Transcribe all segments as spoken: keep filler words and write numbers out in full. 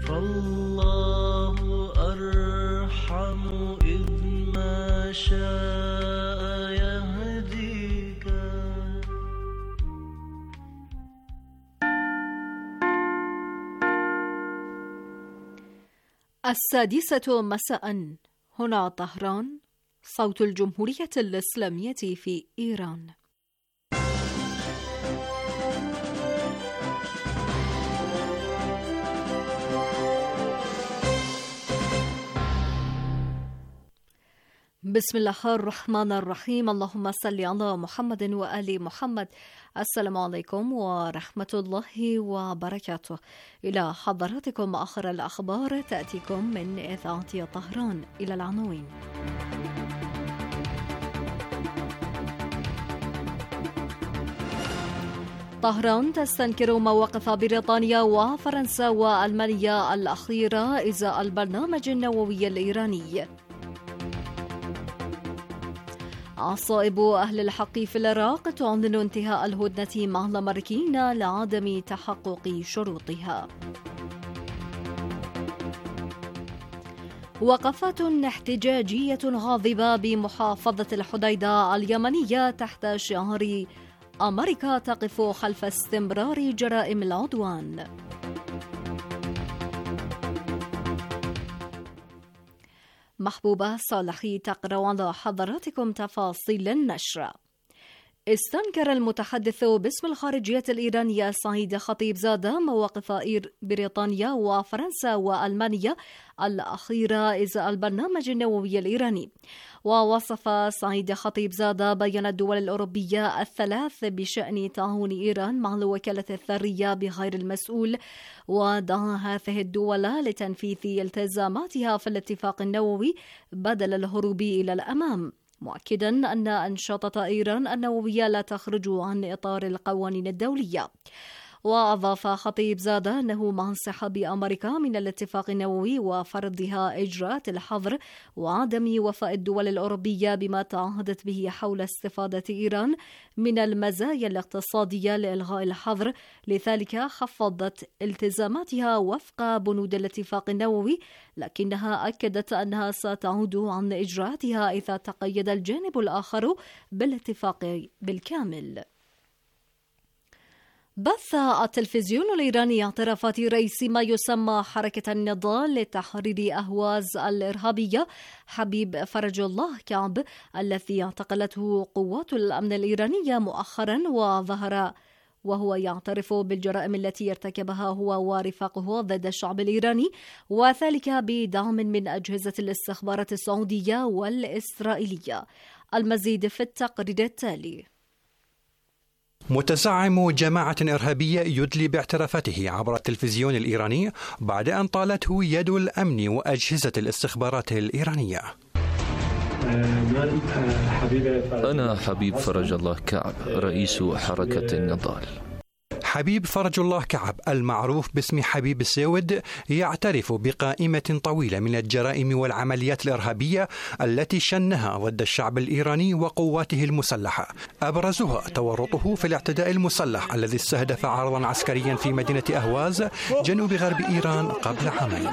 فالله أرحم إذ ما شاء يهديك. السادسة مساء، هنا طهران، صوت الجمهورية الإسلامية في إيران. بسم الله الرحمن الرحيم. اللهم صل على محمد وآل محمد. السلام عليكم ورحمة الله وبركاته. إلى حضراتكم آخر الأخبار تأتيكم من إذاعة طهران. إلى العناوين. طهران تستنكر مواقف بريطانيا وفرنسا وألمانيا الأخيرة إزاء البرنامج النووي الإيراني. عصائب أهل الحق في العراق تعلن انتهاء الهدنة مع الأمريكيين لعدم تحقق شروطها. وقفات احتجاجية غاضبة بمحافظة الحديدة اليمنية تحت شعار أمريكا تقف خلف استمرار جرائم العدوان. محبوبة صالحي تقرأ على حضراتكم تفاصيل النشر. استنكر المتحدث باسم الخارجية الإيرانية سعيد خطيبزادة مواقف بريطانيا وفرنسا وألمانيا الأخيرة إزاء البرنامج النووي الإيراني. ووصف سعيد خطيبزادة بيان الدول الأوروبية الثلاث بشأن تعاون إيران مع الوكالة الذرية بغير المسؤول، ودعا هذه الدول لتنفيذ التزاماتها في الاتفاق النووي بدل الهروب إلى الأمام، مؤكدا أن أنشطة إيران النووية لا تخرج عن إطار القوانين الدولية. وأضاف خطيبزادة أنه مع انسحاب أمريكا من الاتفاق النووي وفرضها إجراءات الحظر وعدم وفاء الدول الأوروبية بما تعهدت به حول استفادة إيران من المزايا الاقتصادية لإلغاء الحظر، لذلك خفضت التزاماتها وفق بنود الاتفاق النووي، لكنها أكدت أنها ستعود عن إجراءاتها إذا تقيد الجانب الآخر بالاتفاق بالكامل. بث التلفزيون الإيراني اعترافات رئيس ما يسمى حركة النضال لتحرير أهواز الإرهابية حبيب فرج الله كعب، الذي اعتقلته قوات الأمن الإيرانية مؤخرا، وظهر وهو يعترف بالجرائم التي ارتكبها هو ورفاقه ضد الشعب الإيراني، وذلك بدعم من أجهزة الاستخبارات السعودية والإسرائيلية. المزيد في التقرير التالي. متزعم جماعة إرهابية يدلي باعترافاته عبر التلفزيون الإيراني بعد أن طالته يد الأمن وأجهزة الاستخبارات الإيرانية. أنا حبيب فرج الله كعب، رئيس حركة النضال. حبيب فرج الله كعب المعروف باسم حبيب السيود يعترف بقائمة طويلة من الجرائم والعمليات الإرهابية التي شنها ضد الشعب الإيراني وقواته المسلحة، أبرزها تورطه في الاعتداء المسلح الذي استهدف عرضا عسكريا في مدينة أهواز جنوب غرب إيران قبل عامين.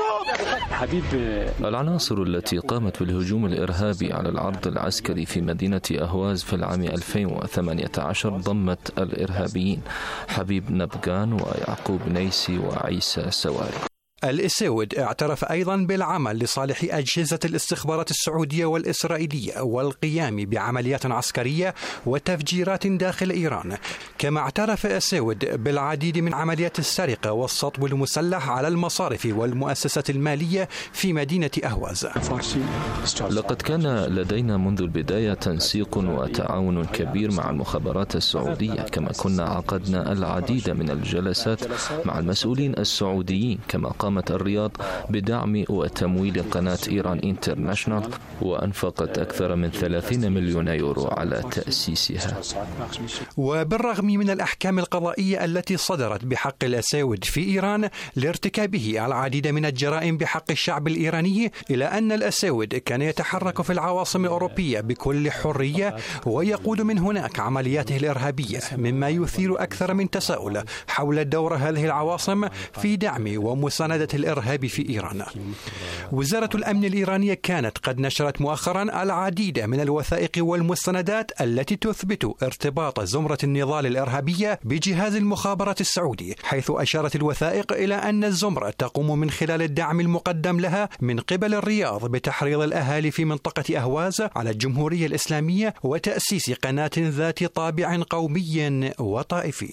العناصر التي قامت بالهجوم الإرهابي على العرض العسكري في مدينة أهواز في العام ألفين وثمانية عشر ضمت الإرهابيين حبيب نبغان ويعقوب نيسي وعيسى سواري. الإسود اعترف أيضا بالعمل لصالح أجهزة الاستخبارات السعودية والإسرائيلية والقيام بعمليات عسكرية وتفجيرات داخل إيران، كما اعترف الإسود بالعديد من عمليات السرقة والسطو المسلح على المصارف والمؤسسات المالية في مدينة أهواز. لقد كان لدينا منذ البداية تنسيق وتعاون كبير مع المخابرات السعودية، كما كنا عقدنا العديد من الجلسات مع المسؤولين السعوديين، كما قامت الرياض بدعم وتمويل قناة إيران انترناشنال وأنفقت أكثر من ثلاثين مليون يورو على تأسيسها. وبالرغم من الأحكام القضائية التي صدرت بحق الأساود في إيران لارتكابه العديد من الجرائم بحق الشعب الإيراني، إلى أن الأساود كان يتحرك في العواصم الأوروبية بكل حرية ويقود من هناك عملياته الإرهابية، مما يثير أكثر من تساؤل حول دور هذه العواصم في دعم ومساندة مساندة الإرهاب في إيران. وزارة الأمن الإيرانية كانت قد نشرت مؤخرا العديد من الوثائق والمستندات التي تثبت ارتباط زمرة النضال الإرهابية بجهاز المخابرات السعودي، حيث أشارت الوثائق إلى أن الزمرة تقوم من خلال الدعم المقدم لها من قبل الرياض بتحريض الأهالي في منطقة أهواز على الجمهورية الإسلامية وتأسيس قناة ذات طابع قومي وطائفي.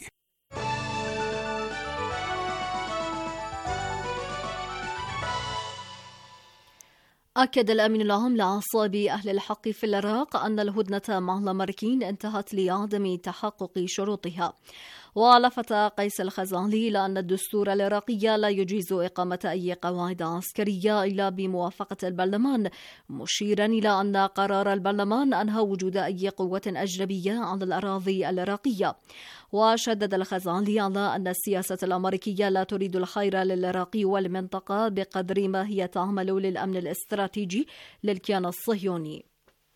أكد الأمين العام لأعصاب أهل الحق في العراق أن الهدنة مع الأمريكيين انتهت لعدم تحقق شروطها. ولفت قيس الخزعلي إلى أن الدستور العراقي لا يجيز إقامة أي قواعد عسكرية إلا بموافقة البرلمان، مشيرا إلى أن قرار البرلمان أنهى وجود أي قوة أجنبية على الأراضي العراقية. وشدد الخزعلي على أن السياسة الأمريكية لا تريد الخير للعراق والمنطقة بقدر ما هي تعمل للأمن الاستراتيجي للكيان الصهيوني.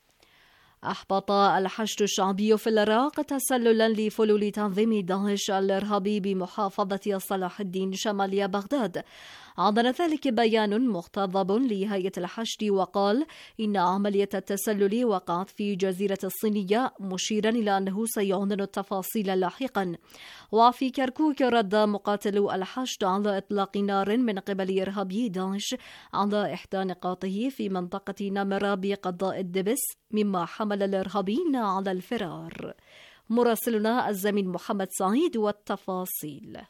أحبط الحشد الشعبي في العراق تسللا لفلول تنظيم داعش الإرهابي بمحافظة صلاح الدين شمال بغداد. عضن ذلك بيان مختضب لهيئة الحشد وقال إن عملية التسلل وقعت في جزيرة الصينية، مشيرا إلى أنه سيعلن التفاصيل لاحقا. وفي كركوك رد مقاتلو الحشد على إطلاق نار من قبل إرهابي داعش على إحدى نقاطه في منطقة نمرة بقضاء الدبس، مما حمل الإرهابيين على الفرار. مراسلنا الزميل محمد سعيد والتفاصيل.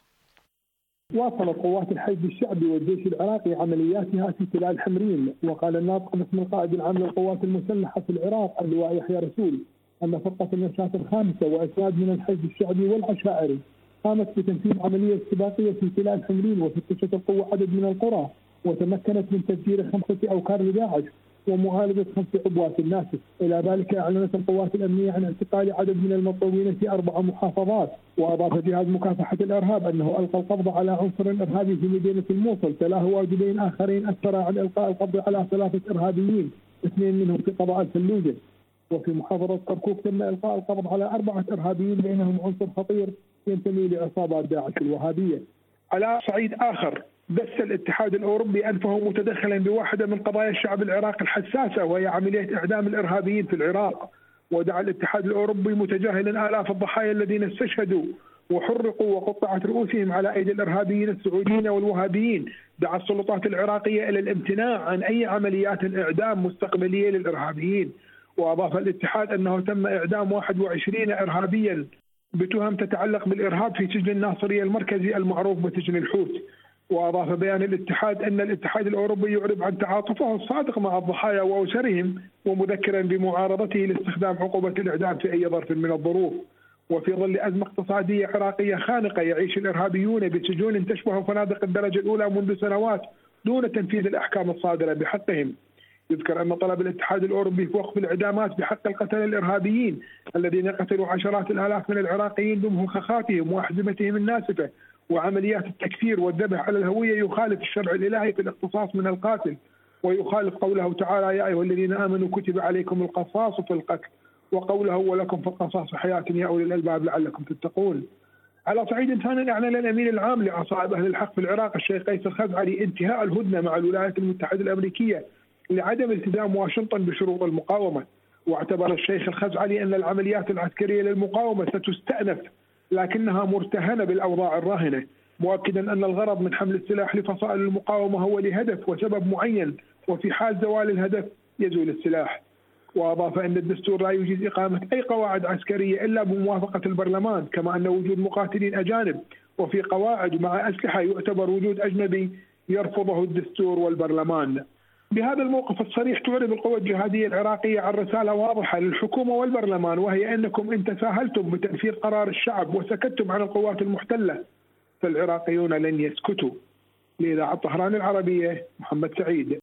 واصلت قوات الحشد الشعبي والجيش العراقي عملياتها في تلال حمرين. وقال الناطق باسم القائد العام للقوات المسلحة في العراق اللواء يحيى رسول أن فرقة النشاط الخامسة وأسناد من الحشد الشعبي والعشائري قامت بتنفيذ عملية استباقية في تلال حمرين، وفتشت القوة عدد من القرى وتمكنت من تفجير خمسة أوكار لداعش ومعالجة خمس عبوات الناسف. إلى ذلك أعلنت القوات الأمنية عن اعتقال عدد من المطلوبين في أربع محافظات. وأضاف جهاز مكافحة الإرهاب أنه ألقى القبض على عنصر إرهابي في مدينة الموصل، تلاه واجبين آخرين أسفر عن إلقاء القبض على ثلاثة إرهابيين، اثنين منهم في قضاء الفلوجة. وفي محافظة كركوك تم إلقاء القبض على أربعة إرهابيين بينهم عنصر خطير ينتمي لعصابات داعش الوهابية. على صعيد آخر، بث الاتحاد الأوروبي أنفه متدخلا بواحدة من قضايا الشعب العراقي الحساسة، وهي عملية إعدام الإرهابيين في العراق. ودعا الاتحاد الأوروبي متجاهلا آلاف الضحايا الذين استشهدوا وحرقوا وقطعت رؤوسهم على أيدي الإرهابيين السعوديين والوهابيين. دعا السلطات العراقية إلى الامتناع عن أي عمليات الإعدام مستقبلية للإرهابيين. وأضاف الاتحاد أنه تم إعدام واحد وعشرين إرهابيا بتهم تتعلق بالإرهاب في سجن الناصرية المركزي المعروف بسجن الحوت. وأضاف بيان الاتحاد أن الاتحاد الأوروبي يعرب عن تعاطفه الصادق مع الضحايا وأسرهم، ومذكرا بمعارضته لاستخدام عقوبة الإعدام في أي ظرف من الظروف. وفي ظل أزمة اقتصادية عراقية خانقة يعيش الإرهابيون بسجون تشبه فنادق الدرجة الأولى منذ سنوات دون تنفيذ الأحكام الصادرة بحقهم. يذكر أن طلب الاتحاد الأوروبي في وقف الإعدامات بحق القتلة الإرهابيين الذين قتلوا عشرات الآلاف من العراقيين بمخخاتهم وأحزمتهم الناسفة وعمليات التكفير والذبح على الهوية يخالف الشرع الإلهي في الاختصاص من القاتل، ويخالف قوله تعالى: يا أيها الذين آمنوا كتب عليكم القصاص في القتل، وقوله: ولكم في القصاص حياة يا أولي الألباب لعلكم تتقون. على صعيد ثاني، أعلن الأمين العام لأعصاب أهل الحق في العراق الشيخ قيس الخزعلي انتهاء الهدنة مع الولايات المتحدة الأمريكية لعدم التزام واشنطن بشروط المقاومة. واعتبر الشيخ الخزعلي أن العمليات العسكرية للمقاومة ستستأنف لكنها مرتهنة بالأوضاع الراهنة، مؤكدا أن الغرض من حمل السلاح لفصائل المقاومة هو لهدف وسبب معين، وفي حال زوال الهدف يزول السلاح. وأضاف أن الدستور لا يجيز إقامة أي قواعد عسكرية إلا بموافقة البرلمان، كما أن وجود مقاتلين أجانب وفي قواعد مع أسلحة يعتبر وجود أجنبي يرفضه الدستور والبرلمان. بهذا الموقف الصريح تعرب القوى الجهادية العراقية عن رسالة واضحة للحكومة والبرلمان، وهي أنكم إن تساهلتم بتنفيذ قرار الشعب وسكتتم عن القوات المحتلة فالعراقيون لن يسكتوا. لإذاعة طهران العربية، محمد سعيد.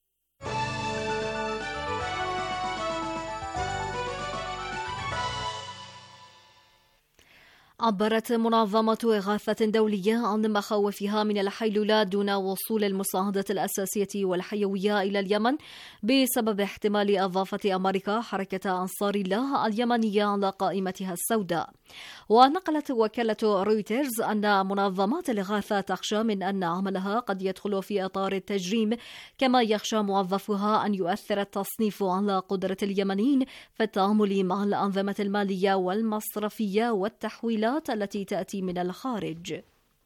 عبرت منظمة إغاثة دولية عن مخاوفها من الحيلولة دون وصول المساعدة الأساسية والحيوية إلى اليمن بسبب احتمال إضافة أمريكا حركة أنصار الله اليمنية على قائمتها السوداء. ونقلت وكالة رويترز أن منظمات الإغاثة تخشى من أن عملها قد يدخل في إطار التجريم، كما يخشى موظفوها أن يؤثر التصنيف على قدرة اليمنيين في التعامل مع الأنظمة المالية والمصرفية والتحويلات التي تأتي من الخارج.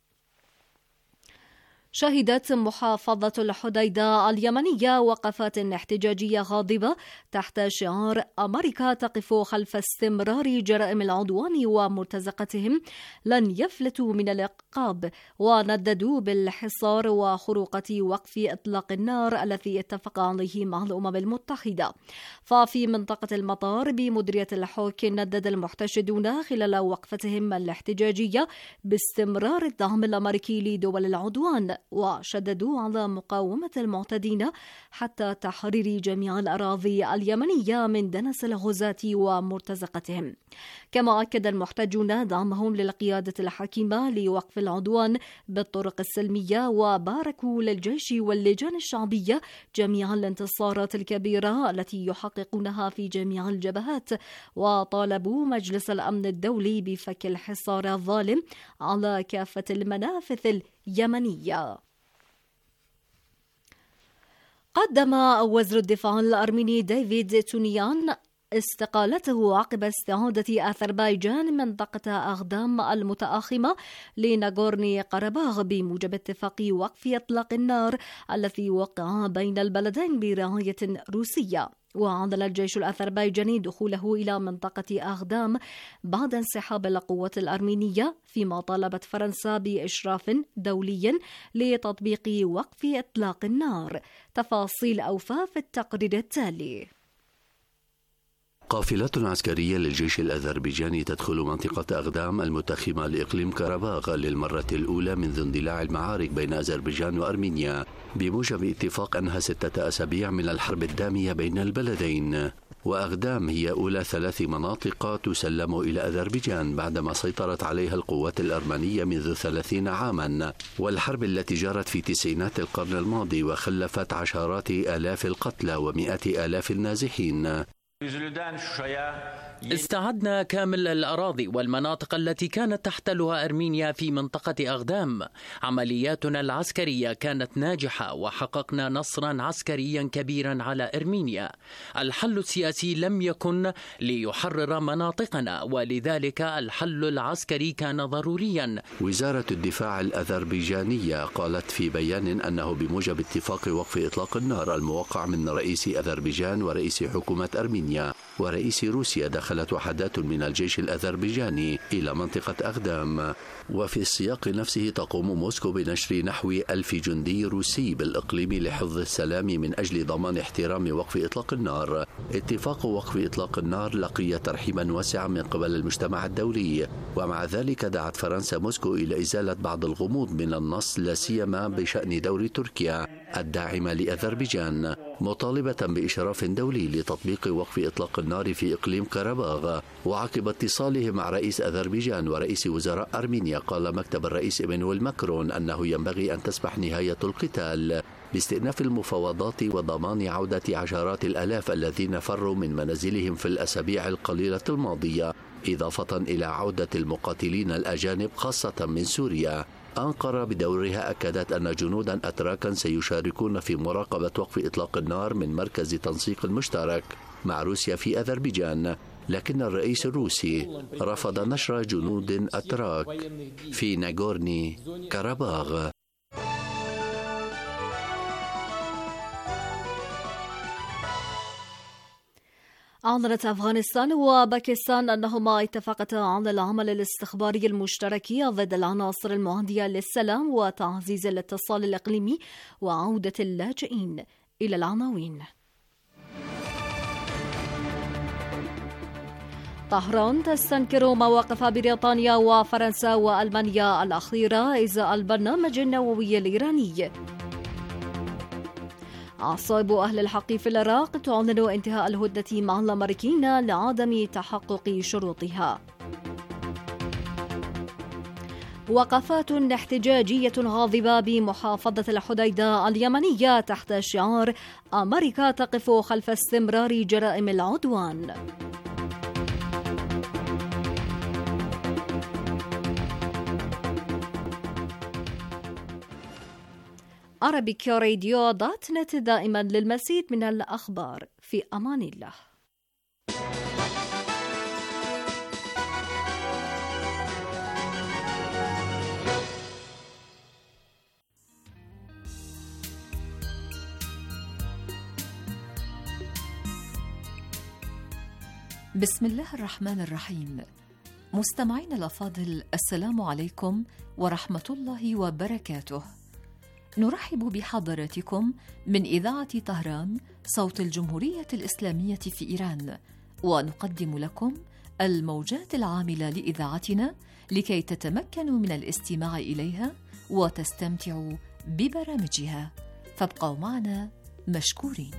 شهدت محافظة الحديدة اليمنية وقفات احتجاجية غاضبة تحت شعار أمريكا تقف خلف استمرار جرائم العدوان ومرتزقتهم لن يفلتوا من العقاب، ونددوا بالحصار وخروقة وقف إطلاق النار الذي اتفق عليه مع الأمم المتحدة. ففي منطقة المطار بمديرية الحوك ندد المحتشدون خلال وقفتهم الاحتجاجية باستمرار الدعم الأمريكي لدول العدوان، وشددوا على مقاومة المعتدين حتى تحرير جميع الأراضي اليمنية من دنس الغزاة ومرتزقتهم. كما أكد المحتجون دعمهم للقيادة الحكيمة لوقف العدوان بالطرق السلمية، وباركوا للجيش واللجان الشعبية جميع الانتصارات الكبيرة التي يحققونها في جميع الجبهات، وطالبوا مجلس الأمن الدولي بفك الحصار الظالم على كافة المنافذ اليمنية. قدم وزير الدفاع الأرميني ديفيد تونيان استقالته عقب استعادة أذربيجان منطقة أغدام المتآخمة لناغورني قرباغ بموجب اتفاق وقف إطلاق النار الذي وقع بين البلدين برعاية روسية. وعدل الجيش الأذربيجاني دخوله إلى منطقة أغدام بعد انسحاب القوات الأرمينية، فيما طالبت فرنسا بإشراف دولي لتطبيق وقف إطلاق النار. تفاصيل أوفى في التقرير التالي. قافلة عسكرية للجيش الأذربيجاني تدخل منطقة أغدام المتخمة لإقليم كرباغ للمرة الأولى منذ اندلاع المعارك بين أذربيجان وأرمينيا بموجب اتفاق أنهى ستة أسابيع من الحرب الدامية بين البلدين. وأغدام هي أولى ثلاث مناطق تسلم إلى أذربيجان بعدما سيطرت عليها القوات الأرمنية منذ ثلاثين عاما، والحرب التي جرت في تسعينات القرن الماضي وخلفت عشرات آلاف القتلى ومئات آلاف النازحين. استعدنا كامل الأراضي والمناطق التي كانت تحتلها أرمينيا في منطقة أغدام. عملياتنا العسكرية كانت ناجحة وحققنا نصرا عسكريا كبيرا على أرمينيا. الحل السياسي لم يكن ليحرر مناطقنا، ولذلك الحل العسكري كان ضروريا. وزارة الدفاع الأذربيجانية قالت في بيان أنه بموجب اتفاق وقف إطلاق النار الموقع من رئيس أذربيجان ورئيس حكومة أرمينيا ورئيس روسيا دخلت وحدات من الجيش الأذربيجاني إلى منطقة أغدام. وفي السياق نفسه تقوم موسكو بنشر نحو ألف جندي روسي بالإقليم لحفظ السلام من أجل ضمان احترام وقف إطلاق النار. اتفاق وقف إطلاق النار لقي ترحيبا واسعا من قبل المجتمع الدولي، ومع ذلك دعت فرنسا موسكو إلى إزالة بعض الغموض من النص، لا سيما بشأن دور تركيا الداعمة لأذربيجان، مطالبة بإشراف دولي لتطبيق وقف إطلاق النار في إقليم كرباغ. وعقب اتصاله مع رئيس أذربيجان ورئيس وزراء أرمينيا، قال مكتب الرئيس إيمانويل ماكرون أنه ينبغي أن تسمح نهاية القتال باستئناف المفاوضات وضمان عودة عشرات الآلاف الذين فروا من منازلهم في الأسابيع القليلة الماضية، إضافة إلى عودة المقاتلين الأجانب خاصة من سوريا. أنقرة بدورها أكدت أن جنودا أتراكا سيشاركون في مراقبة وقف إطلاق النار من مركز تنسيق المشترك مع روسيا في أذربيجان، لكن الرئيس الروسي رفض نشر جنود أتراك في ناغورني كرباغ. أعلنت أفغانستان وباكستان أنهما اتفقتا على العمل الاستخباري المشترك ضد العناصر المعادية للسلام وتعزيز الاتصال الإقليمي وعودة اللاجئين. إلى العناوين. طهران تستنكر مواقف بريطانيا وفرنسا وألمانيا الأخيرة إزاء البرنامج النووي الإيراني. عصائب أهل الحق في العراق تعلن انتهاء الهدنة مع الأمريكيين لعدم تحقق شروطها. وقفات احتجاجية غاضبة بمحافظة الحديدة اليمنية تحت شعار أمريكا تقف خلف استمرار جرائم العدوان. Arabic Radio دوت نت دائما للمزيد من الأخبار. في أمان الله. بسم الله الرحمن الرحيم. مستمعين الأفاضل، السلام عليكم ورحمة الله وبركاته. نرحب بحضراتكم من إذاعة طهران صوت الجمهورية الإسلامية في إيران، ونقدم لكم الموجات العاملة لإذاعتنا لكي تتمكنوا من الاستماع إليها وتستمتعوا ببرامجها، فابقوا معنا مشكورين.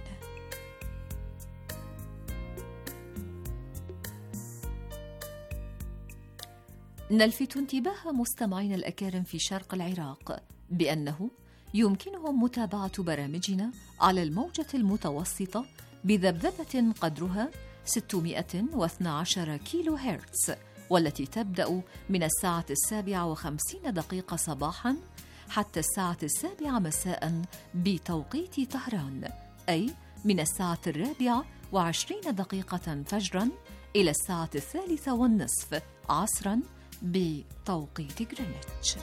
نلفت انتباه مستمعين الأكارم في شرق العراق بأنه يمكنهم متابعة برامجنا على الموجة المتوسطة بذبذبة قدرها ستمائة واثني عشر كيلو هرتز، والتي تبدأ من الساعة السابعة وخمسين دقيقة صباحاً حتى الساعة السابعة مساءً بتوقيت طهران، أي من الساعة الرابعة وعشرين دقيقة فجراً إلى الساعة الثالثة والنصف عصراً بتوقيت غرينتش.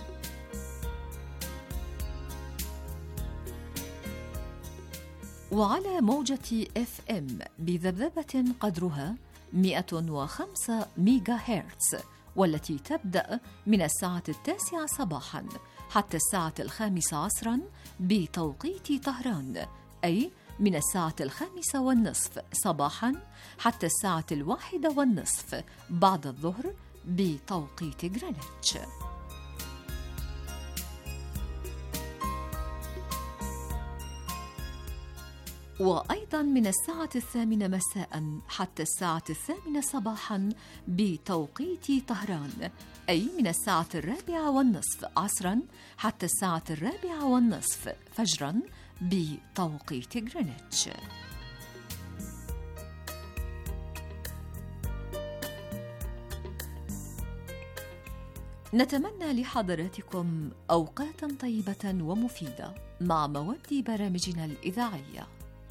وعلى موجة إف إم بذبذبة قدرها مئة وخمسة ميجا هرتز، والتي تبدأ من الساعة التاسعة صباحاً حتى الساعة الخامسة عصراً بتوقيت طهران، أي من الساعة الخامسة والنصف صباحاً حتى الساعة الواحدة والنصف بعد الظهر بتوقيت غرينتش. وأيضاً من الساعة الثامنة مساءً حتى الساعة الثامنة صباحاً بتوقيت طهران، أي من الساعة الرابعة والنصف عصراً حتى الساعة الرابعة والنصف فجراً بتوقيت غرينتش. نتمنى لحضراتكم أوقاتاً طيبة ومفيدة مع مواد برامجنا الإذاعية.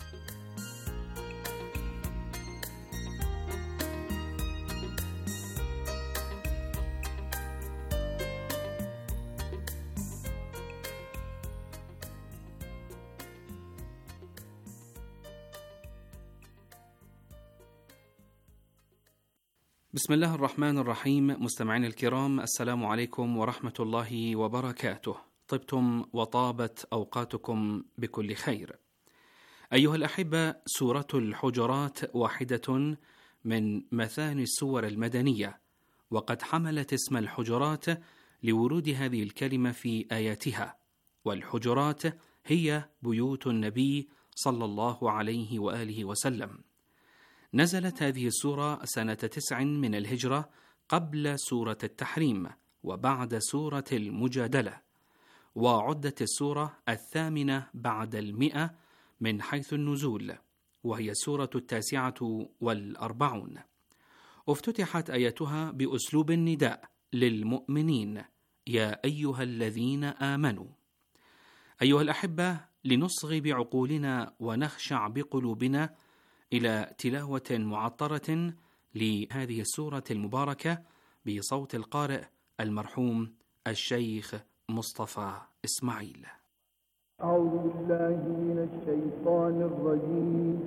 بسم الله الرحمن الرحيم. مستمعين الكرام، السلام عليكم ورحمة الله وبركاته. طبتم وطابت أوقاتكم بكل خير. أيها الأحبة، سورة الحجرات واحدة من مثاني السور المدنية، وقد حملت اسم الحجرات لورود هذه الكلمة في آياتها، والحجرات هي بيوت النبي صلى الله عليه وآله وسلم. نزلت هذه السورة سنة تسع من الهجرة قبل سورة التحريم وبعد سورة المجادلة، وعدت السورة الثامنة بعد المئة من حيث النزول، وهي سورة التاسعة والأربعون. افتتحت آياتها بأسلوب النداء للمؤمنين: يا أيها الذين آمنوا. أيها الأحبة، لنصغي بعقولنا ونخشع بقلوبنا إلى تلاوة معطرة لهذه السورة المباركة بصوت القارئ المرحوم الشيخ مصطفى إسماعيل. أعوذ بالله من الشيطان الرجيم.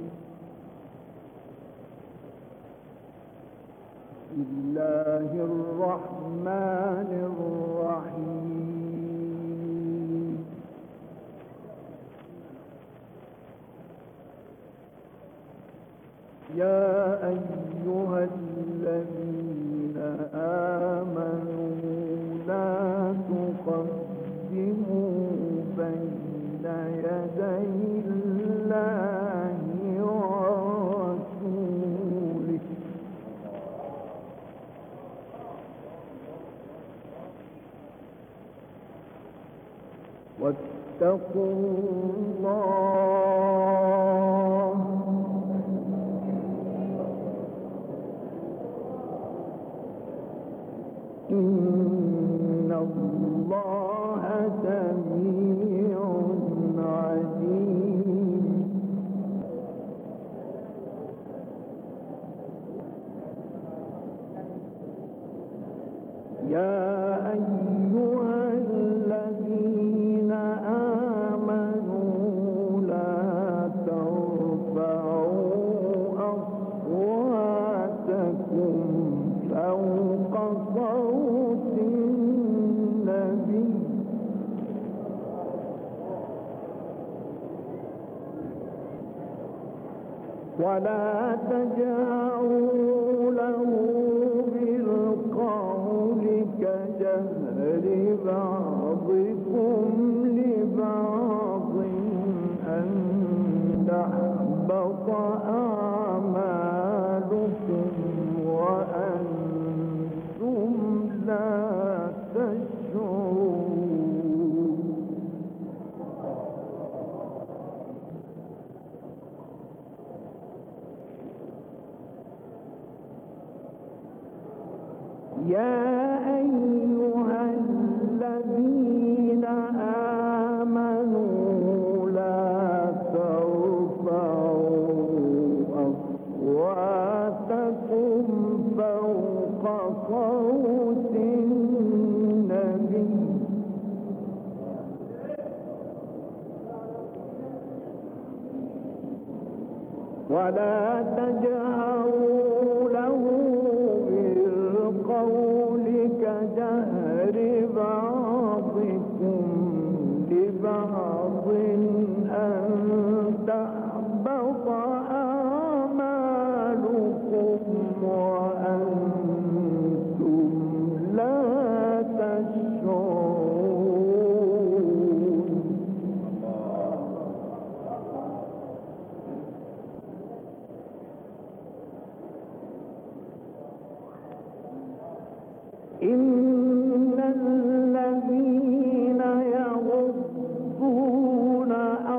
بسم الله الرحمن الرحيم. يا أيها الذين آمنوا لا تقدموا بين يدي الله ورسوله واتقوا الله إن الله سميع عليم. يا أيها الذين آمنوا لا ترفعوا أصواتكم فوق صوت النبي ولا تجهروا له بالقول كجهر بعضكم لبعض أن تحبط أعمالكم وأنتم لا تشعرون. يا أيها الذين آمنوا لا ترفعوا أصواتكم فوق صوت النبي ولا تجهروا له بالقول كجهر بعضكم لبعض أن تحبط أعمالكم وأنتم لا تشعرون. إن الذين يغضون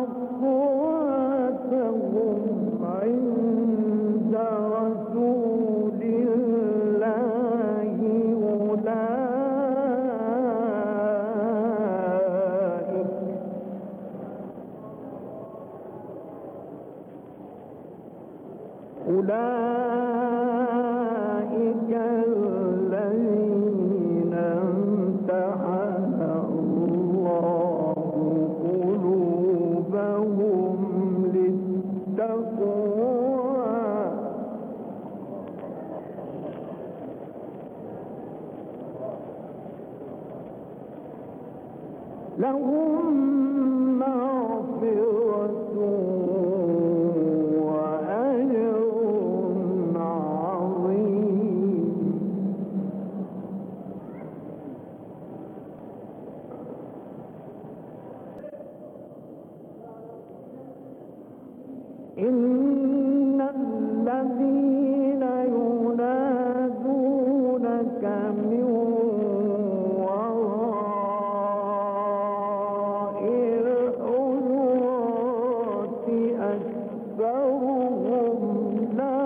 أصواتهم عند رسول الله أولئك أولئك الذين امتحن الله قلوبهم للتقوى لهم مغفرة وأجر عظيم. إن الذين ينادونك من وراء الحجرات أكثرهم لا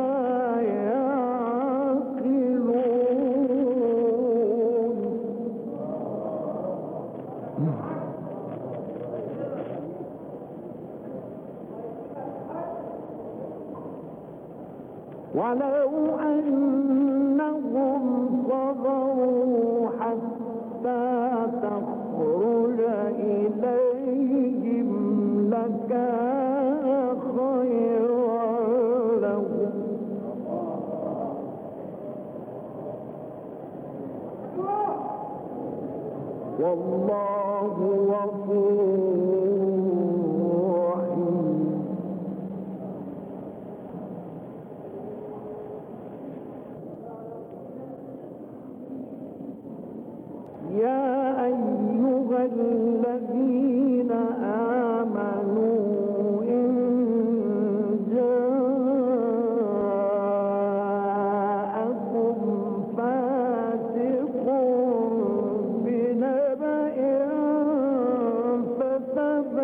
يعقلون. ولو أنهم صبروا حتى تخرج إليهم لكان خيرا لهم والله غفور رحيم. يا أيها الذين آمنوا إن جاءكم فاسق بنبأ فتبينوا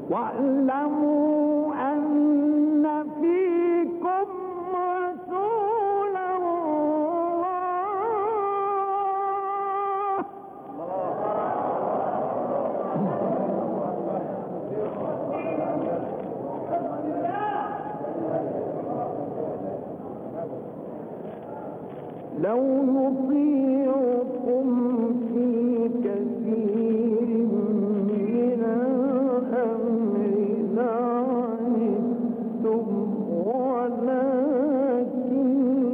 واعلموا أن فيكم رسول الله لو يطيعكم في كثير من الأمر لعنتم ولكن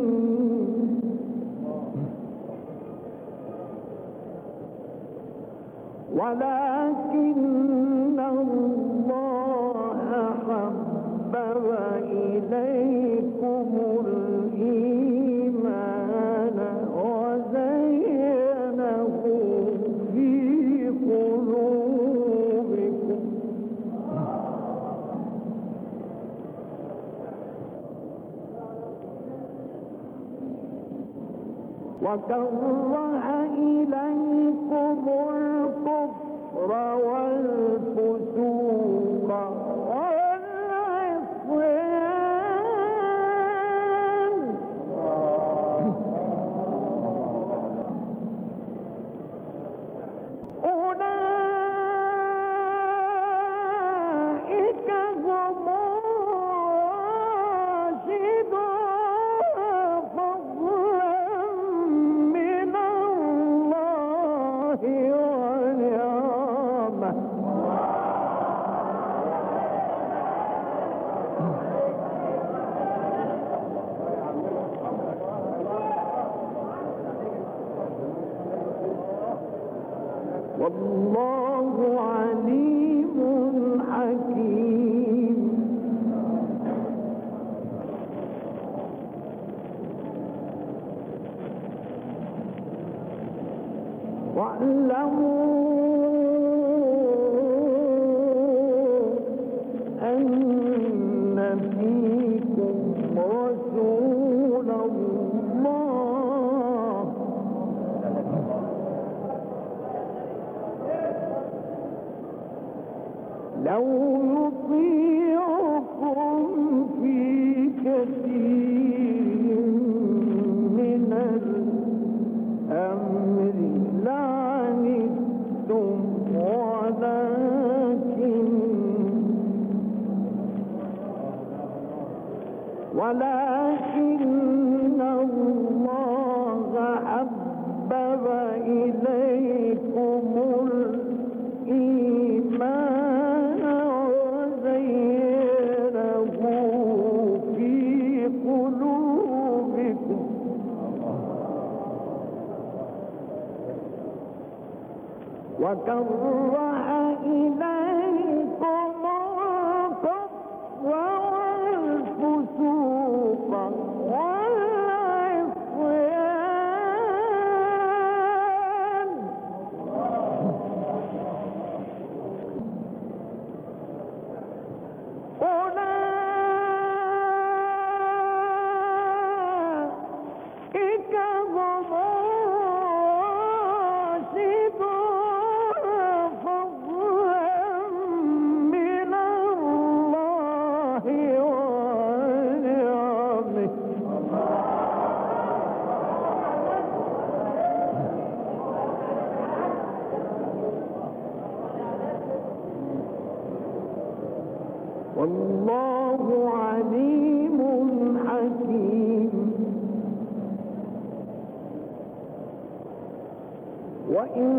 ولكن الله حبب إليكم الإيمان وزينه في قلوبكم وكره إليكم الكفر والفسوق والعصيان أولئك هم الراشدون فضلا من الله ونعمه والله عليم حكيم واعلموا أن فيكم رسول الله لو يطيعكم في كثير من الأمر لعنتم ولكن ولكن الله حبب إليكم الإيمان وزينه في قلوبكم وكره إليكم الكفر والفسوق والعصيان أولئك هم الراشدون فضلا من الله ونعمه والله عليم حكيم وإن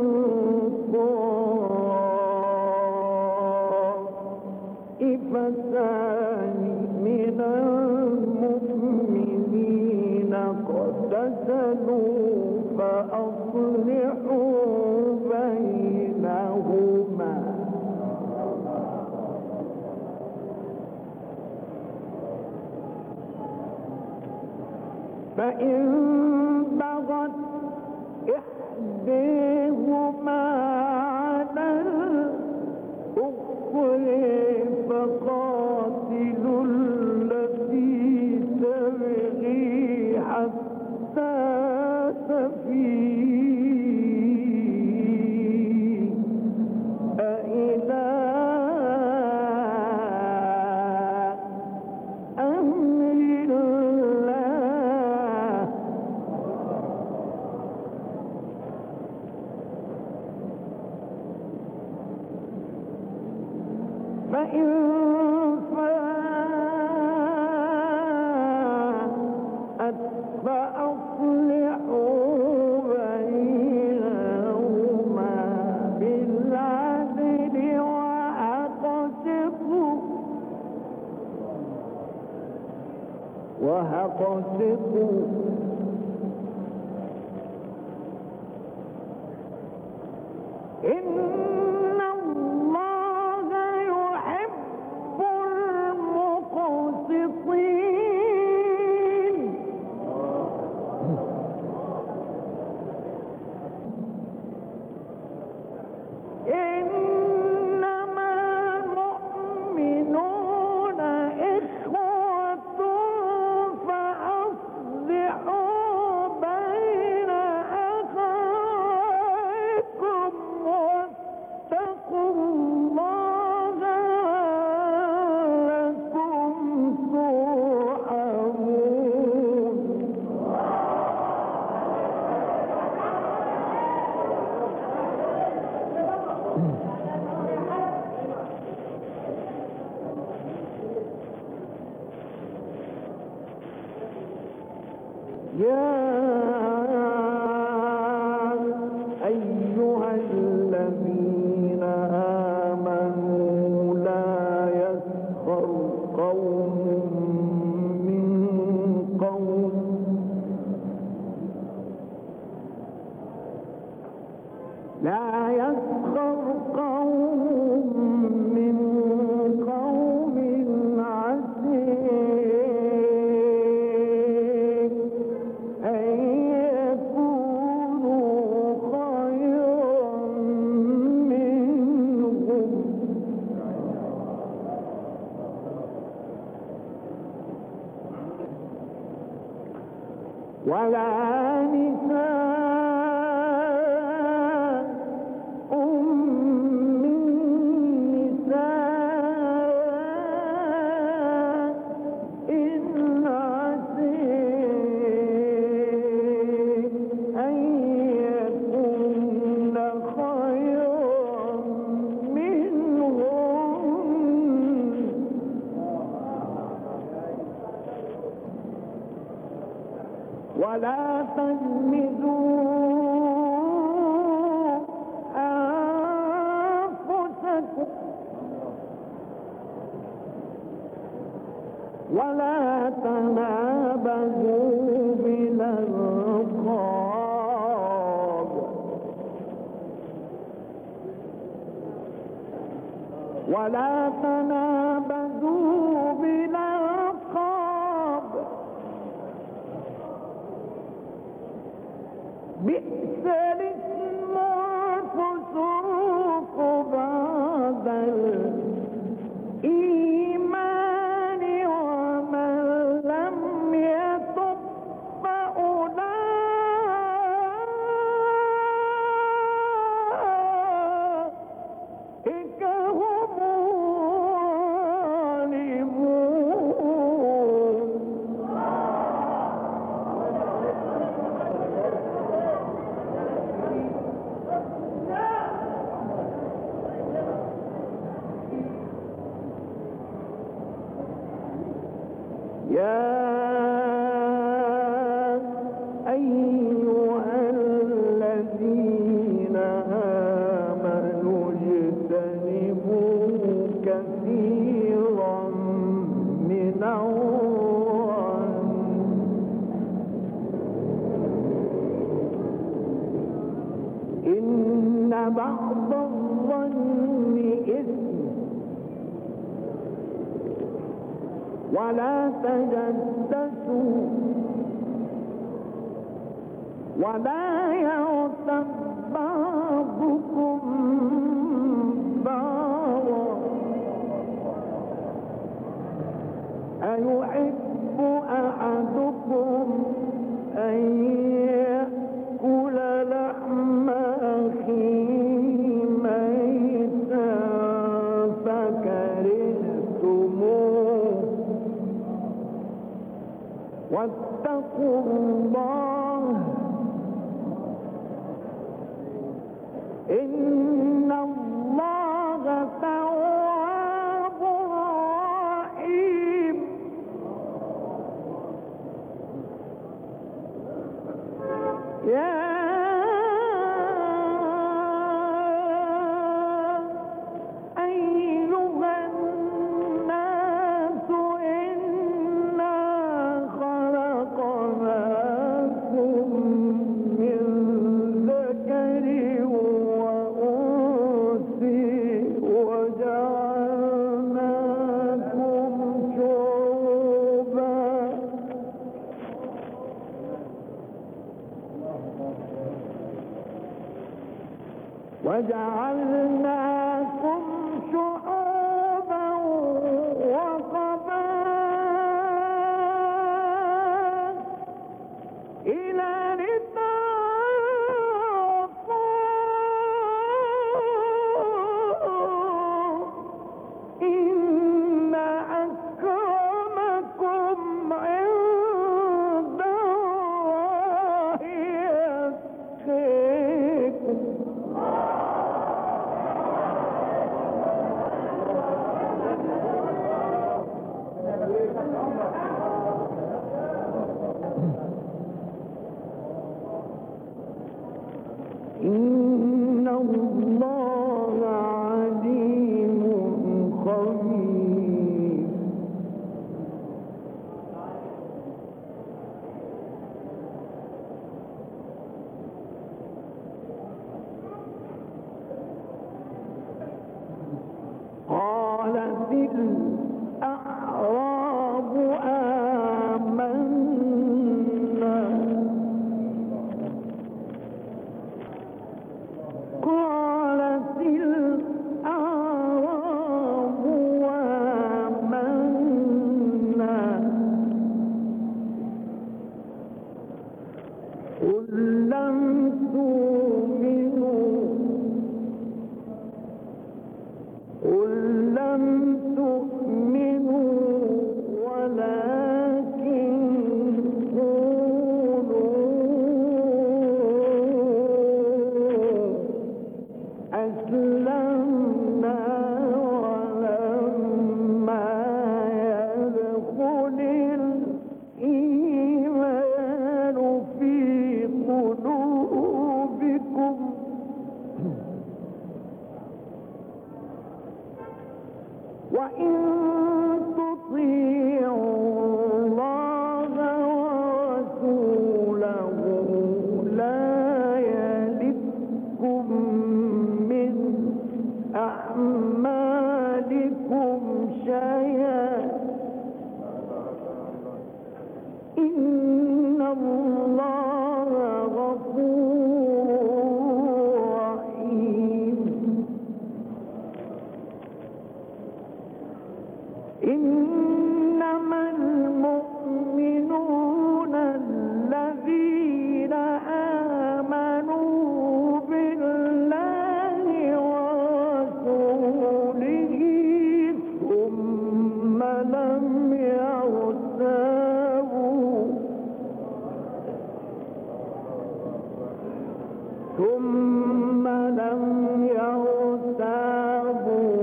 طائفتان من المؤمنين اقتتلوا فأصلحوا بينهما فإن بغت إحداهما على الأخرى فقاتلوا التي تبغي حتى تفيء إلى فإن فاءت فأصلحوا بينهما بالعدل وأقسطوا وأقسطوا إن الله يحب المقسطين إنما المؤمنون إخوة فأصلحوا بين أخويكم واتقوا الله لعلكم ترحمون. يا أيها الذين آمنوا لا يسخر قوم من قوم لا يسخر قوم من قوم عسى أن يكونوا خيرا منهم ولا نساء من نساء إن عسى أن يكن خيرا منهم ولا تلمزوا أنفسكم ولا تنابزوا بالألقاب ولا تنابزوا بالألقاب بئس الاسم الفسوق بعد الإيمان ومن لم يتب فأولئك هم الظالمون. يا أيها الذين آمنوا اجتنبوا كثيرا من الظن إن بعض الظن إثم ولا تجسسوا ولا يغتب بعضكم بعضا أيحب أحدكم أن يأكل لحم أخيه ميتا فكرهتموه واتقوا الله إن الله تواب وجعلناكم شعوبا وقبائل إلى لتعارفوا إن أكرمكم عند الله يتقاكم. إن الله عليم خبير. قالت الأعراب آمنا قالت الأعراب آمنا قل لم تؤمنوا قل لم تؤمنوا ولكن قولوا أسلمنا ولما يدخل الإيمان في قلوبكم وإن تطيعوا الله ورسوله لا يلدكم من أعمالكم شيئا إن الله غفور رحيم. إنما المؤمنون الذين آمنوا بالله ورسوله ثم لم يرتابوا ثم لم يرتابوا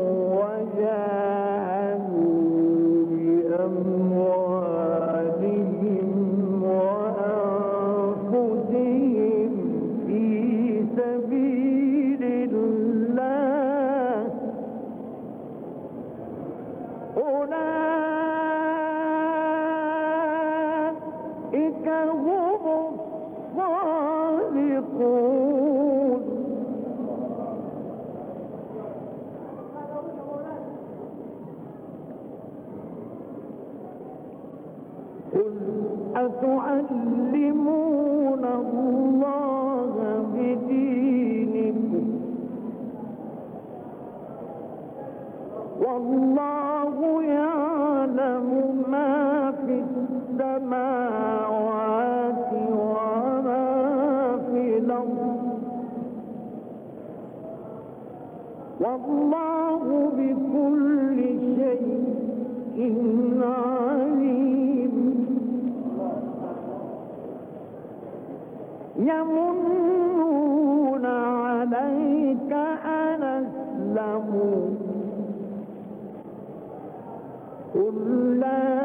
وجاهدوا بأموالهم وأنفسهم في سبيل الله أولئك هم الصادقون. قل أتعلمون الله بدينكم والله يعلم ما في السماوات وما في الأرض والله بكل شيء عليم. يمنون عليك أن أسلموا قل لا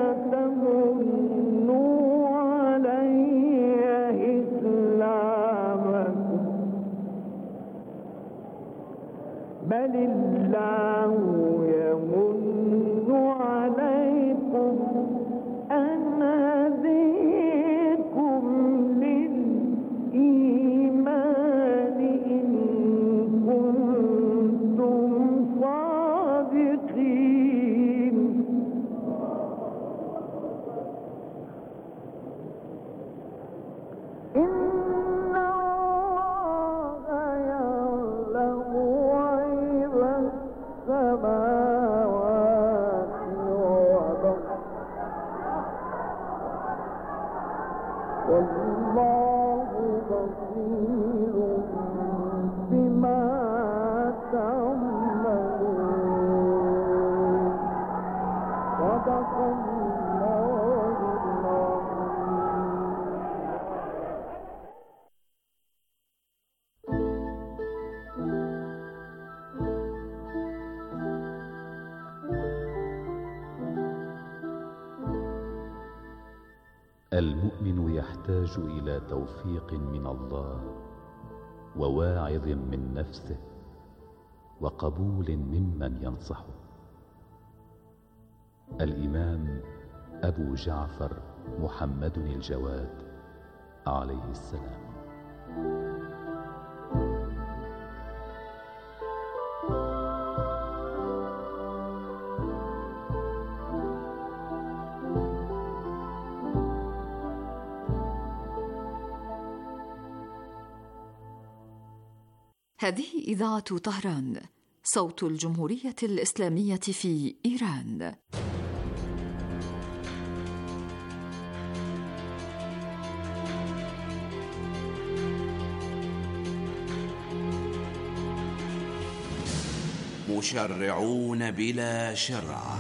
تمنوا علي إسلامكم بل الله يمن عليكم أن هديكم للإيمان إن كنتم صادقين. إن الله يعلم المؤمن يحتاج إلى توفيق من الله وواعظ من نفسه وقبول ممن ينصحه. الإمام أبو جعفر محمد الجواد عليه السلام. هذه إذاعة طهران، صوت الجمهورية الإسلامية في إيران. مشرعون بلا شرع.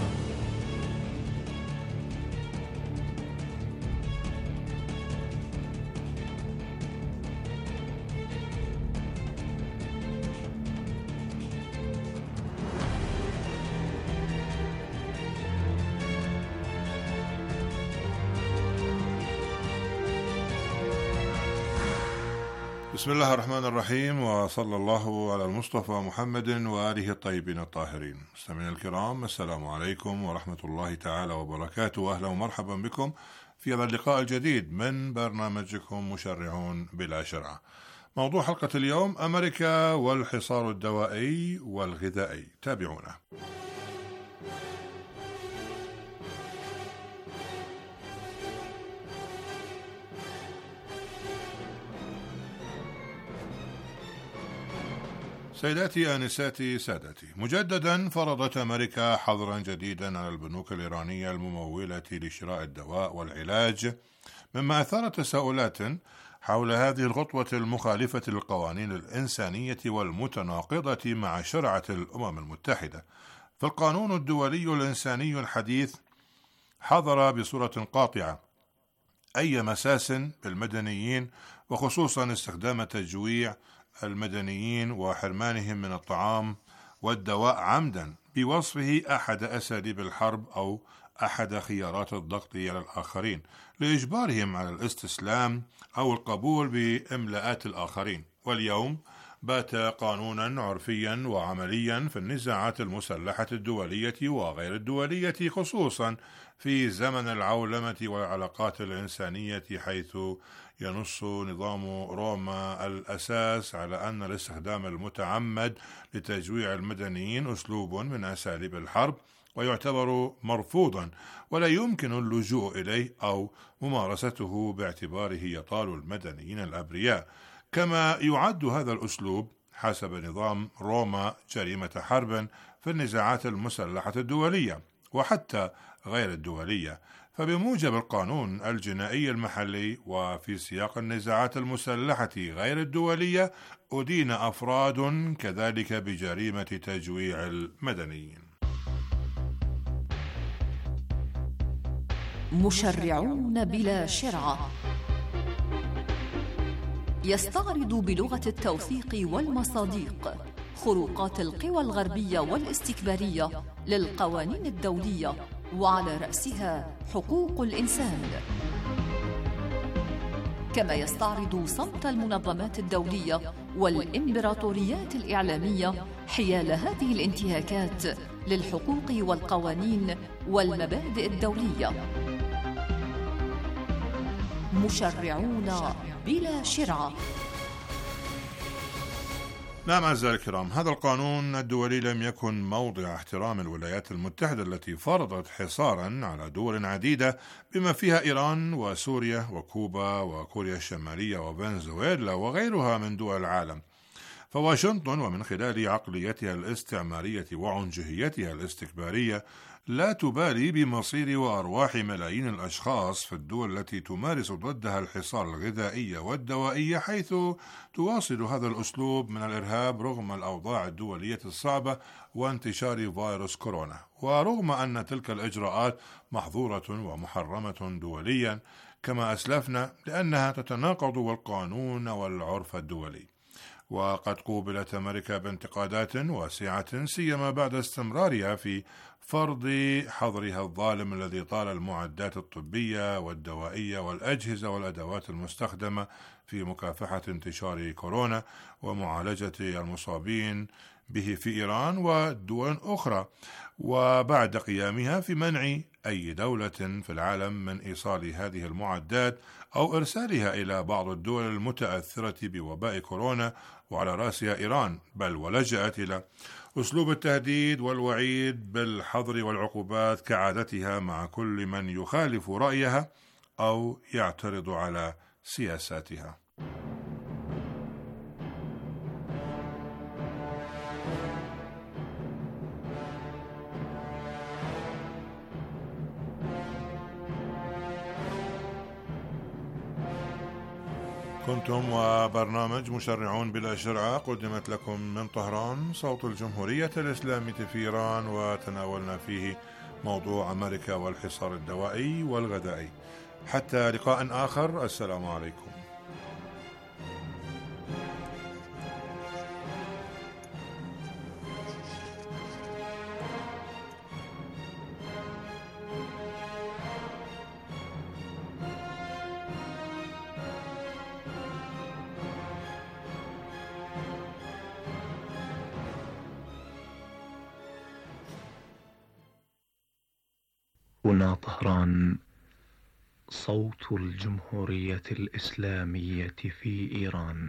بسم الله الرحمن الرحيم، وصلى الله على المصطفى محمد وآله الطيبين الطاهرين. مستمعينا الكرام، السلام عليكم ورحمة الله تعالى وبركاته. أهلا ومرحبا بكم في هذا اللقاء الجديد من برنامجكم مشرعون بلا شرع. موضوع حلقة اليوم: أمريكا والحصار الدوائي والغذائي. تابعونا. سيداتي آنساتي سادتي، مجددا فرضت أمريكا حظرا جديدا على البنوك الإيرانية الممولة لشراء الدواء والعلاج، مما أثار تساؤلات حول هذه الخطوة المخالفة للقوانين الإنسانية والمتناقضة مع شرعة الأمم المتحدة. فالقانون الدولي الإنساني الحديث حظر بصورة قاطعة أي مساس بالمدنيين، وخصوصا استخدام تجويع المدنيين وحرمانهم من الطعام والدواء عمدا، بوصفه أحد أساليب الحرب أو أحد خيارات الضغط على الآخرين لإجبارهم على الاستسلام أو القبول بإملاءات الآخرين. واليوم بات قانونا عرفيا وعمليا في النزاعات المسلحة الدولية وغير الدولية، خصوصا في زمن العولمة والعلاقات الإنسانية، حيث ينص نظام روما الأساس على أن الاستخدام المتعمد لتجويع المدنيين أسلوب من أساليب الحرب، ويعتبر مرفوضا ولا يمكن اللجوء إليه أو ممارسته باعتباره يطال المدنيين الأبرياء. كما يعد هذا الأسلوب حسب نظام روما جريمة حرب في النزاعات المسلحة الدولية وحتى غير الدولية. فبموجب القانون الجنائي المحلي وفي سياق النزاعات المسلحة غير الدولية، أدين أفراد كذلك بجريمة تجويع المدنيين. مشرعون بلا شرع يستعرض بلغة التوثيق والمصادق خروقات القوى الغربية والاستكبارية للقوانين الدولية، وعلى رأسها حقوق الإنسان. كما يستعرض صمت المنظمات الدولية والإمبراطوريات الإعلامية حيال هذه الانتهاكات للحقوق والقوانين والمبادئ الدولية. مشرعون بلا شرع. نعم أعزائي الكرام، هذا القانون الدولي لم يكن موضع احترام الولايات المتحدة التي فرضت حصارا على دول عديدة بما فيها إيران وسوريا وكوبا وكوريا الشمالية وفنزويلا وغيرها من دول العالم. فواشنطن ومن خلال عقليتها الاستعمارية وعنجهيتها الاستكبارية لا تبالي بمصير وأرواح ملايين الأشخاص في الدول التي تمارس ضدها الحصار الغذائي والدوائي، حيث تواصل هذا الأسلوب من الإرهاب رغم الأوضاع الدولية الصعبة وانتشار فيروس كورونا، ورغم أن تلك الإجراءات محظورة ومحرمة دوليا كما أسلفنا، لأنها تتناقض القانون والعرف الدولي. وقد قوبلت أمريكا بانتقادات واسعة سيما بعد استمرارها في فرض حظرها الظالم الذي طال المعدات الطبية والدوائية والأجهزة والأدوات المستخدمة في مكافحة انتشار كورونا ومعالجة المصابين به في إيران ودول أخرى، وبعد قيامها في منع أي دولة في العالم من إيصال هذه المعدات أو إرسالها إلى بعض الدول المتأثرة بوباء كورونا وعلى رأسها إيران، بل ولجأت إلى أسلوب التهديد والوعيد بالحظر والعقوبات كعادتها مع كل من يخالف رأيها أو يعترض على سياساتها. كنتم وبرنامج مشرعون بلا شرعة، قدمت لكم من طهران صوت الجمهورية الإسلامية في إيران، وتناولنا فيه موضوع أمريكا والحصار الدوائي والغذائي. حتى لقاء آخر، السلام عليكم. هنا طهران صوت الجمهورية الإسلامية في إيران.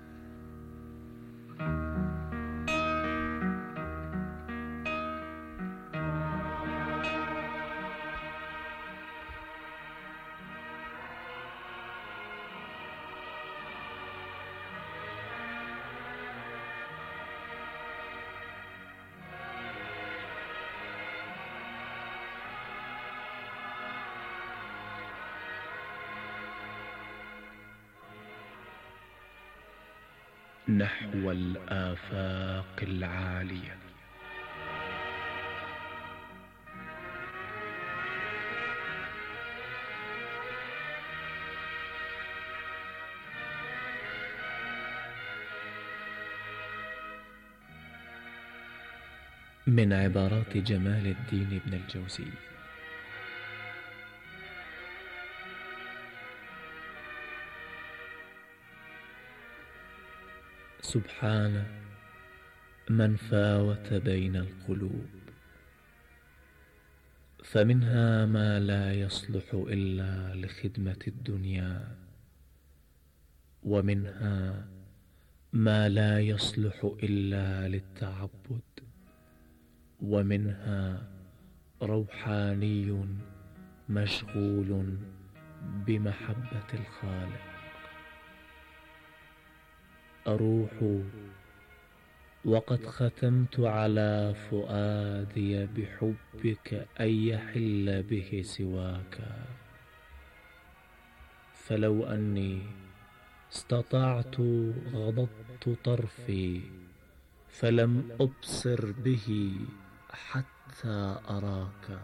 نحو الآفاق العالية. من عبارات جمال الدين ابن الجوزي: سبحان من فاوت بين القلوب، فمنها ما لا يصلح إلا لخدمة الدنيا، ومنها ما لا يصلح إلا للتعبد، ومنها روحاني مشغول بمحبة الخالق. أروح وقد ختمت على فؤادي بحبك أن يحل به سواك، فلو أني استطعت غضضت طرفي فلم أبصر به حتى أراك.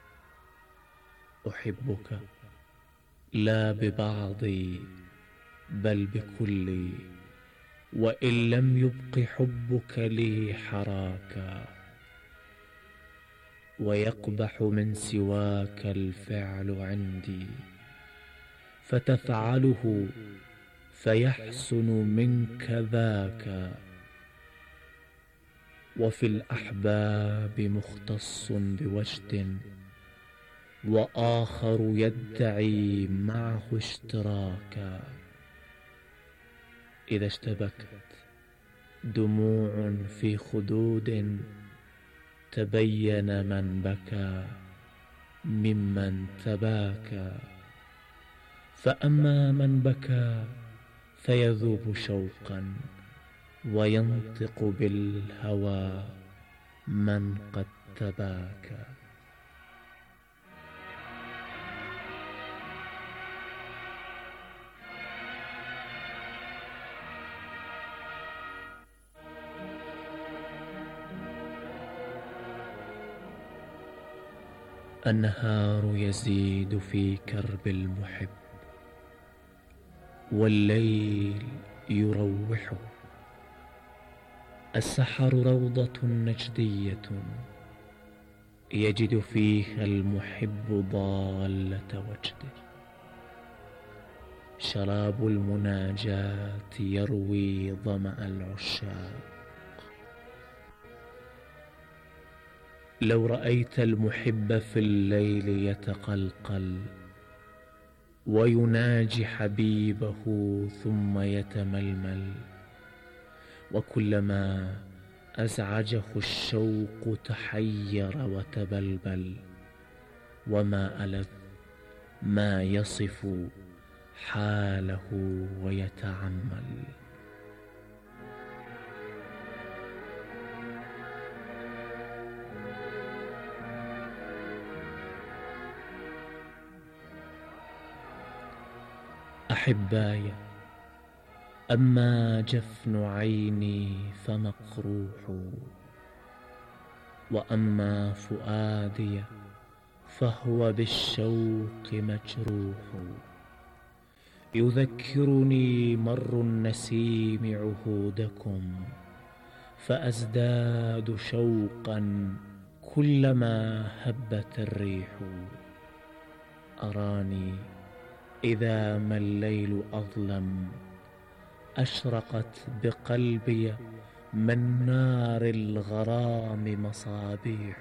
أحبك لا ببعضي بل بكلي، وإن لم يبق حبك لي حراكا. ويقبح من سواك الفعل عندي، فتفعله فيحسن منك ذاك. وفي الأحباب مختص بوجد، وآخر يدعي معه اشتراكا. إذا اشتبكت دموع في خدود، تبين من بكى ممن تباكى. فأما من بكى فيذوب شوقا، وينطق بالهوى من قد تباكى. النهار يزيد في كرب المحب، والليل يروحه، السحر روضة نجدية يجد فيها المحب ضالة وجده. شراب المناجاة يروي ظمأ العشاق. لو رأيت المحب في الليل يتقلقل ويناجي حبيبه ثم يتململ، وكلما أزعجه الشوق تحير وتبلبل، وما ألذ ما يصف حاله ويتعمل. أحباي، أما جفن عيني فمقروح، وأما فؤادي فهو بالشوق مجروح. يذكرني مر النسيم عهودكم، فأزداد شوقا كلما هبت الريح. أراني إذا ما الليل أظلم أشرقت بقلبي من نار الغرام مصابيح.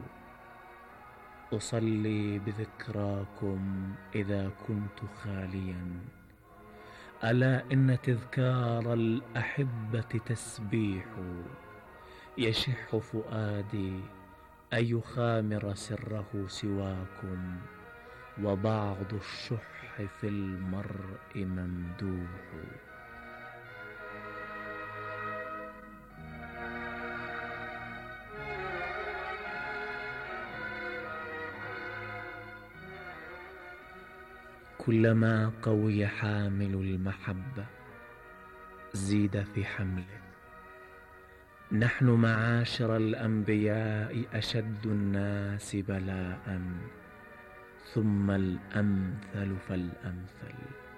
أصلي بذكراكم إذا كنت خاليا، ألا إن تذكار الأحبة تسبيح. يشح فؤادي أن يخامر سره سواكم، وبعض الشح في المرء ممدوح. كلما قوي حامل المحبة زيد في حمله. نحن معاشر الأنبياء أشد الناس بلاء، ثم الأمثل فالأمثل.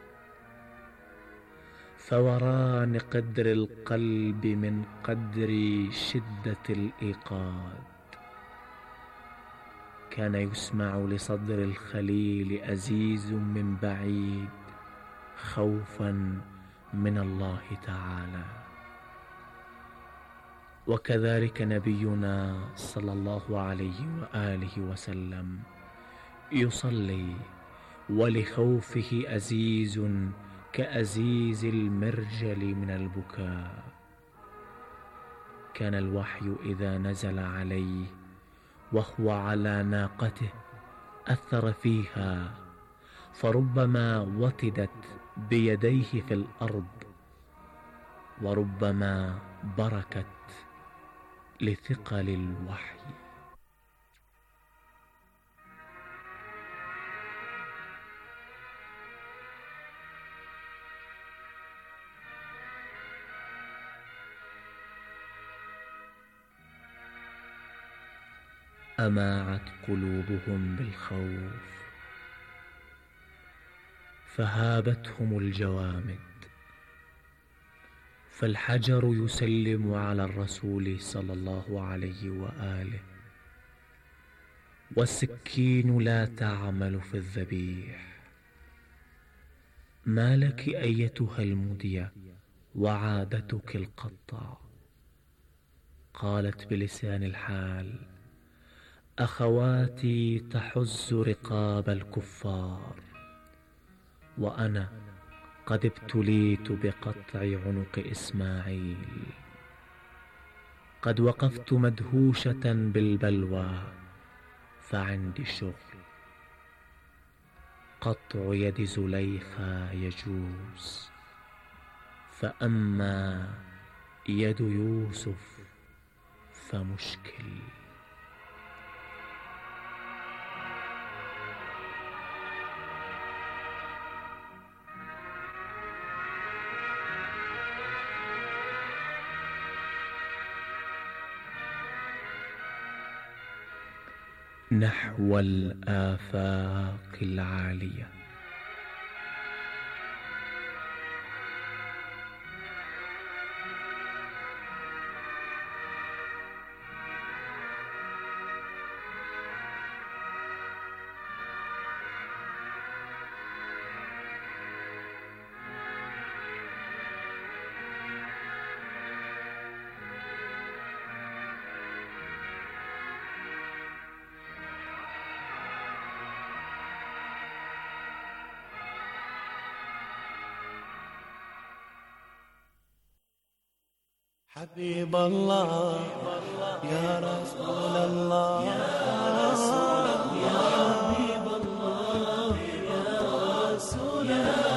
فوران قدر القلب من قدر شدة الإيقاد. كان يسمع لصدر الخليل أزيز من بعيد، خوفا من الله تعالى. وكذلك نبينا صلى الله عليه وآله وسلم يصلي ولخوفه أزيز كأزيز المرجل من البكاء. كان الوحي إذا نزل عليه وهو على ناقته أثر فيها، فربما وتدت بيديه في الأرض، وربما بركت لثقل الوحي. أماعت قلوبهم بالخوف فهابتهم الجوامد، فالحجر يسلم على الرسول صلى الله عليه وآله، والسكين لا تعمل في الذبيح. ما لك أيتها المدية وعادتك القطع؟ قالت بلسان الحال: أخواتي تحز رقاب الكفار، وأنا قد ابتليت بقطع عنق إسماعيل. قد وقفت مدهوشة بالبلوى، فعندي شغل. قطع يد زليخا يجوز، فأما يد يوسف فمشكل. نحو الآفاق العالية. حبيب الله يا رسول الله يا رسول الله يا حبيب الله يا رسول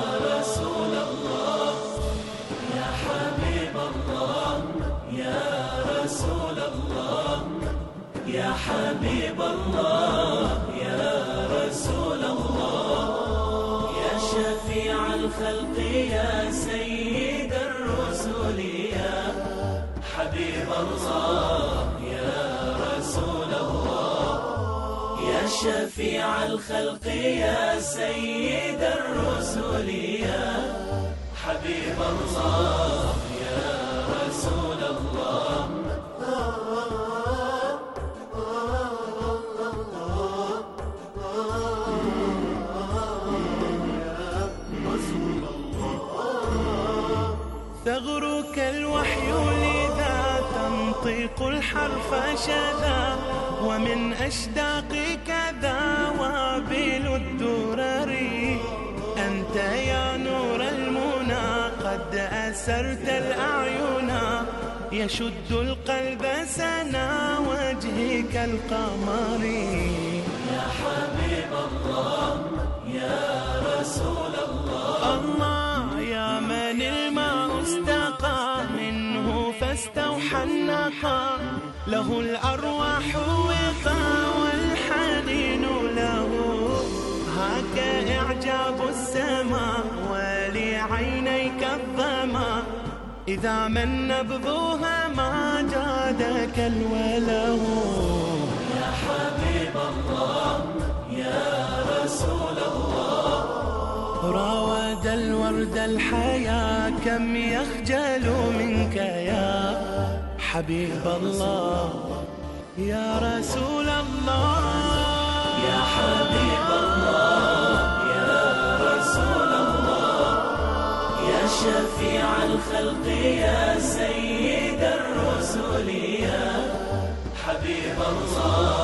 الله يا حبيب الله يا رسول الله يا حبيب الله يا رسول الله يا شفيع الخلق يا سيد الرسل يا حبيب الله يا رسول الله يا شفيع الخلق يا سيد الرسل يا حبيب الله يا رسول الله ثغرك الوحي لذا تنطق الحرف شذا ومن أشداقك ذا وابل الدرر أنت يا نور المنى قد أسرت الأعين يشد القلب سنا وجهك القمر يا حبيب الله يا رسول الله الله يا من الماء استقى منه فاستوحى النقى له الأرواح وقى والحنين له هاك إعجاب السماء ولعينيك الظما إذا من نبضوها ما جادك الوله يا حبيب الله يا رسول الله راود الورد الحياة كم يخجل منك يا حبيب الله يا رسول الله يا حبيب الله يا رسول الله يا شفيع الخلق يا سيد الرسل يا حبيب الله